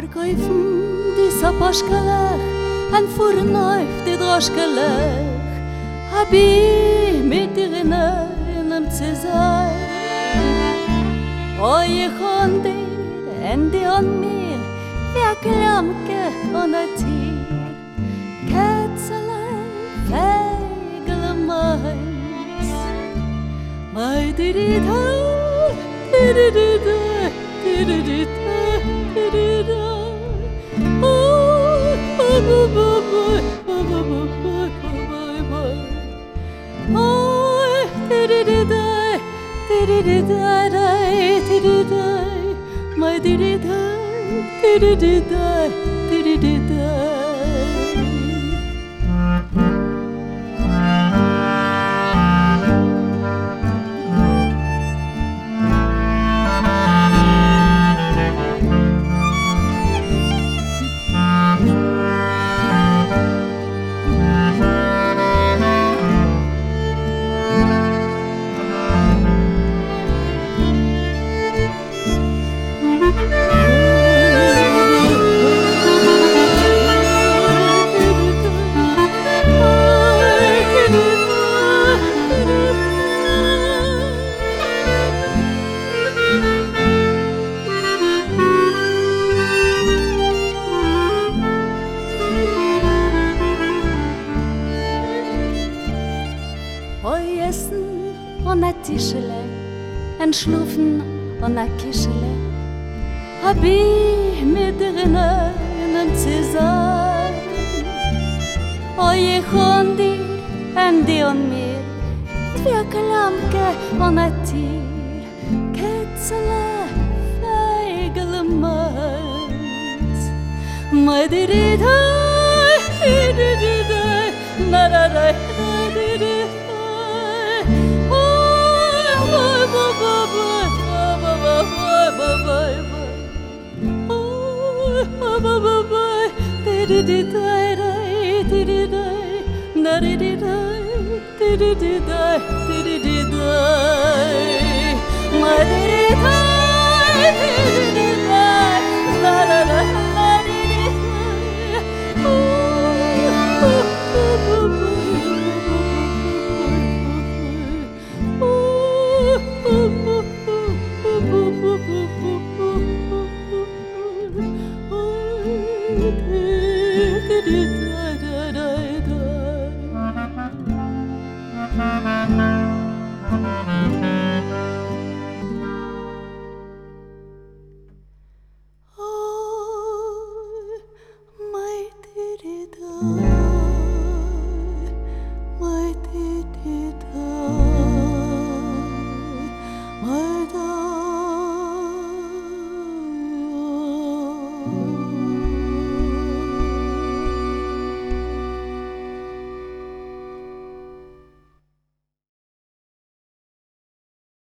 kaufen die Saposchkalach, an fuhren auf die Droschkalach, hab ich mit dir in einem zu sein. Oh, ich und dir, und die und mir, wie ein Klammke und ein Tier, Kätzelein, Fegel und Mais. Mai di-di-da, di-di-di-da, di-di-di-da, di-di-da. Oh, ba-ba-ba-ba, ba-ba-ba-ba, oh, di-di-di-da, di-di-di-da, di-di-da, mai di-di-da, di-di-di-da, di-di-di-da. Oi essen und a Tischele, ein Schlufen und a Kischele, hab ich mit drinnen zu sein. Oi ich und die und mir, zwei Klammke und a Tier, Kätzele, Fegel und Mais. Mai di-di-da, di-di-di-da, na-da-da, di-di-da. Oh, my did it